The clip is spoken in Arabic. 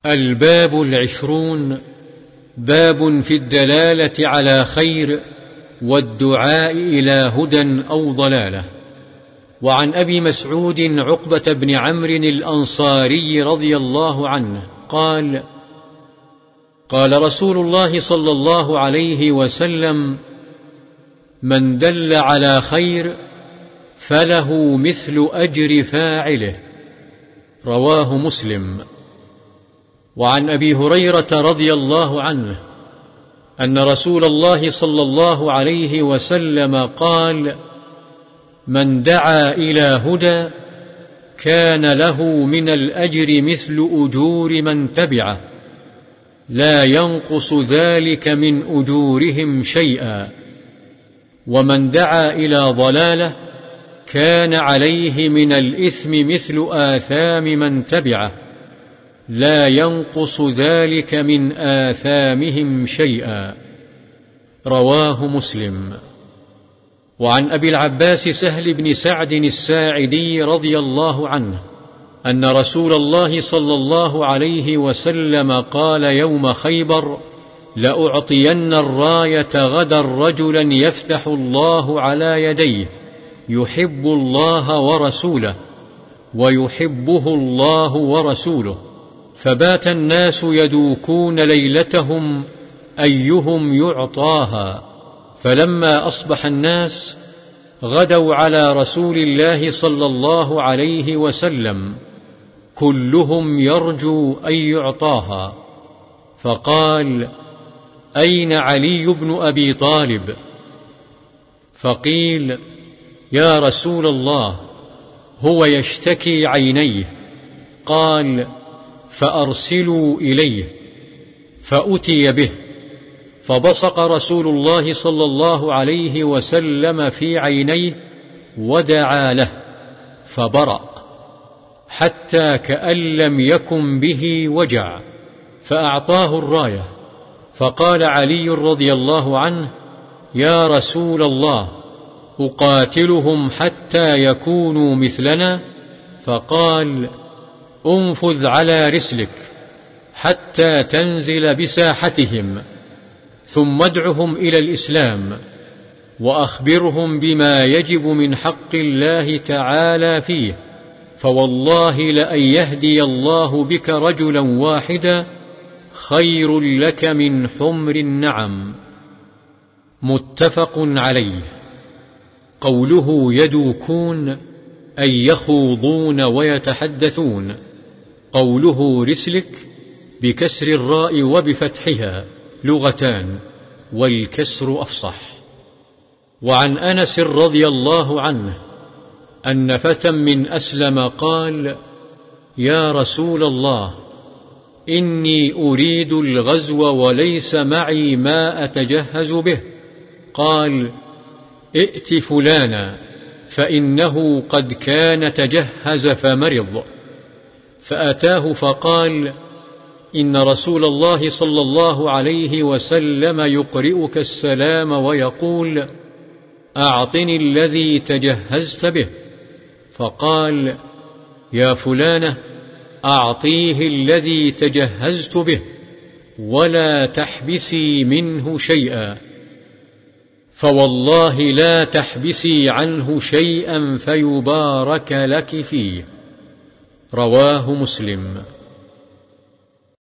الباب 20. باب في الدلالة على خير والدعاء إلى هدى أو ضلالة. وعن أبي مسعود عقبة بن عمرو الأنصاري رضي الله عنه قال: قال رسول الله صلى الله عليه وسلم: من دل على خير فله مثل أجر فاعله. رواه مسلم. وعن أبي هريرة رضي الله عنه أن رسول الله صلى الله عليه وسلم قال: من دعا إلى هدى كان له من الأجر مثل أجور من تبعه لا ينقص ذلك من أجورهم شيئا، ومن دعا إلى ضلالة كان عليه من الإثم مثل آثام من تبعه لا ينقص ذلك من آثامهم شيئا. رواه مسلم. وعن أبي العباس سهل بن سعد الساعدي رضي الله عنه أن رسول الله صلى الله عليه وسلم قال يوم خيبر: لأعطين الراية غدا رجلا يفتح الله على يديه يحب الله ورسوله ويحبه الله ورسوله. فبات الناس يدوكون ليلتهم أيهم يعطاها، فلما أصبح الناس غدوا على رسول الله صلى الله عليه وسلم كلهم يرجو أن يعطاها، فقال: أين علي بن أبي طالب؟ فقيل: يا رسول الله هو يشتكي عينيه. قال: فأرسلوا إليه. فأتي به، فبصق رسول الله صلى الله عليه وسلم في عينيه ودعا له فبرأ حتى كأن لم يكن به وجع، فأعطاه الراية. فقال علي رضي الله عنه: يا رسول الله أقاتلهم حتى يكونوا مثلنا؟ فقال: انفذ على رسلك حتى تنزل بساحتهم، ثم ادعهم إلى الإسلام وأخبرهم بما يجب من حق الله تعالى فيه، فوالله لأن يهدي الله بك رجلا واحدا خير لك من حمر النعم. متفق عليه. قوله يدوكون أي يخوضون ويتحدثون. قوله رسلك بكسر الراء وبفتحها لغتان، والكسر أفصح. وعن أنس رضي الله عنه أن فتى من أسلم قال: يا رسول الله إني أريد الغزو وليس معي ما أتجهز به. قال: ائت فلانا فإنه قد كان تجهز فمرض. فأتاه فقال: إن رسول الله صلى الله عليه وسلم يقرئك السلام ويقول: أعطني الذي تجهزت به. فقال: يا فلانة أعطيه الذي تجهزت به ولا تحبسي منه شيئا، فوالله لا تحبسي عنه شيئا فيبارك لك فيه. رواه مسلم.